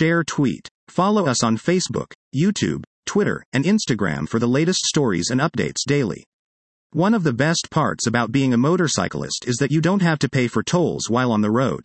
Share tweet. Follow us on Facebook, YouTube, Twitter, and Instagram for the latest stories and updates daily. One of the best parts about being a motorcyclist is that you don't have to pay for tolls while on the road.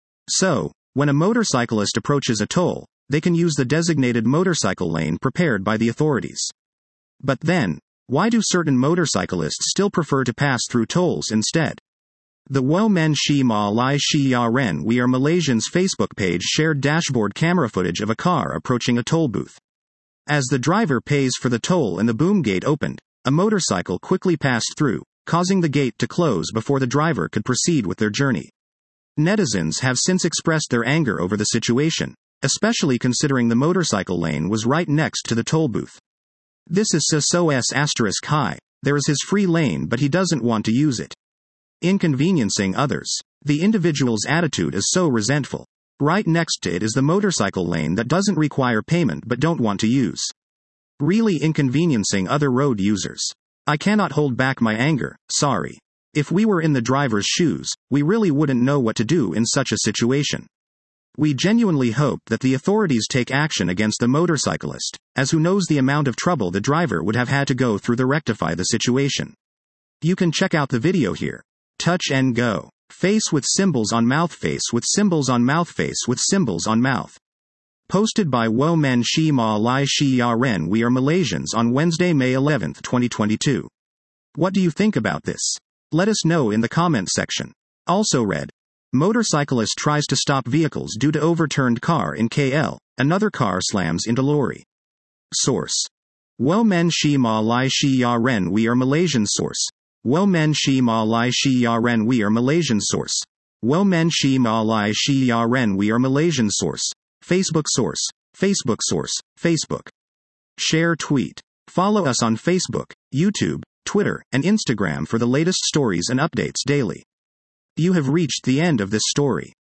So, when a motorcyclist approaches a toll, they can use the designated motorcycle lane prepared by the authorities. But then, why do certain motorcyclists still prefer to pass through tolls instead? The Wo Men Shi Ma Lai Shi Ya Ren We Are Malaysian's Facebook page shared dashboard camera footage of a car approaching a toll booth. As the driver pays for the toll and the boom gate opened, a motorcycle quickly passed through, causing the gate to close before the driver could proceed with their journey. Netizens have since expressed their anger over the situation, especially considering the motorcycle lane was right next to the toll booth. This is SOS asterisk high, there is his free lane but he doesn't want to use it. Inconveniencing others. The individual's attitude is so resentful. Right next to it is the motorcycle lane that doesn't require payment but don't want to use. Really inconveniencing other road users. I cannot hold back my anger, sorry. If we were in the driver's shoes, we really wouldn't know what to do in such a situation. We genuinely hope that the authorities take action against the motorcyclist, as who knows the amount of trouble the driver would have had to go through to rectify the situation. You can check out the video here. Touch and go. Face with symbols on mouth. Face with symbols on mouth. Face with symbols on mouth. Posted by Wo Men Shi Ma Lai Shi Ya Ren We Are Malaysians on Wednesday, May 11, 2022. What do you think about this? Let us know in the comment section. Also read. Motorcyclist tries to stop vehicles due to overturned car in KL. Another car slams into lorry. Source. Wo Men Shi Ma Lai Shi Ya Ren We Are Malaysian. Source. Wo Men Shi Ma Lai Shi Ya Ren We Are Malaysian. Source. Wo Men Shi Ma Lai Shi Ya Ren We Are Malaysian. Source. Facebook source. Facebook source. Facebook. Share tweet. Follow us on Facebook, YouTube, Twitter, and Instagram for the latest stories and updates daily. You have reached the end of this story.